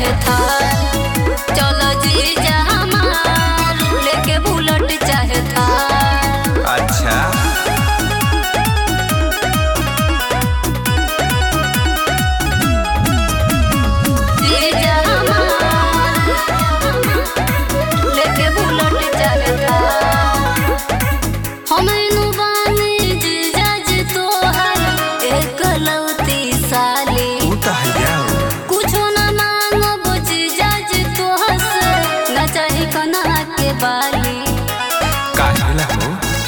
चाहे थार, चलो जीजा हमार लेके बुलेट चाहे थार। अच्छा जीजा हमार लेके बुलेट चाहे थार। हमनु बानी जीजा जी तोहर एकलौती साली, कुछो न मांगब जीजा जी तोहर से, न चाही कना के बाली। काहेला हो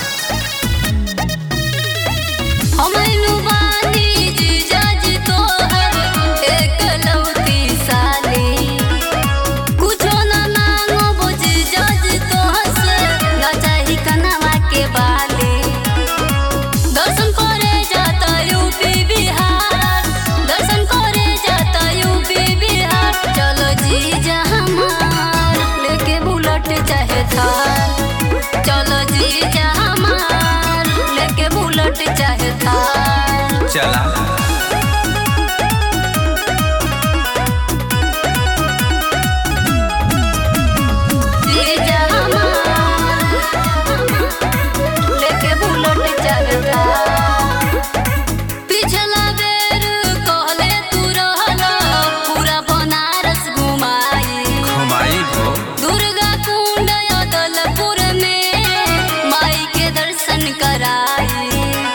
हमनु बानी जीजा जी तोहर एकलौती साली, कुछो न मांगब जीजा जी तोहर से, न चाही कनवा के बाली। दर्शन करे जाता यूपी बिहार, दर्शन करे जाता यूपी बिहार, चलो जीजा हमार लेके बुलेट चाहे थार, चलो जीजा हमार लेके बुलेट चाहे थार। चला जीजा हमार लेके बुलेट चाहे थार। पिछला बेर कहले तू रहला पूरा बनारस घुमाई, घुमाई हो दुर्गा कुंड अदलपुर में माई के दर्शन कराई।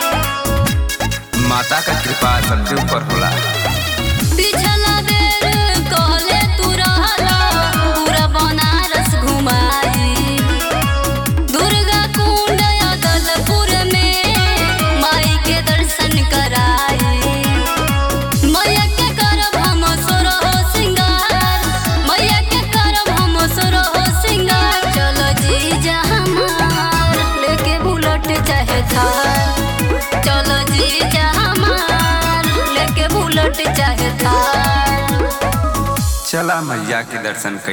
माता का कृपा सबके ऊपर होला। पिछला बेर कहले तू रहला पूरा बनारस घुमाई, दुर्गा कुंड अदलपुर में माई के दर्शन कराई। मैया के करब हम सोरहो सिंगार, मैया के करब हम सोरहो सिंगार, चलो जीजा हमार लेके बुलेट चाहे थार, चलो जीजा हमार लेके बुलेट चाहे थार। चला मैया के दर्शन कर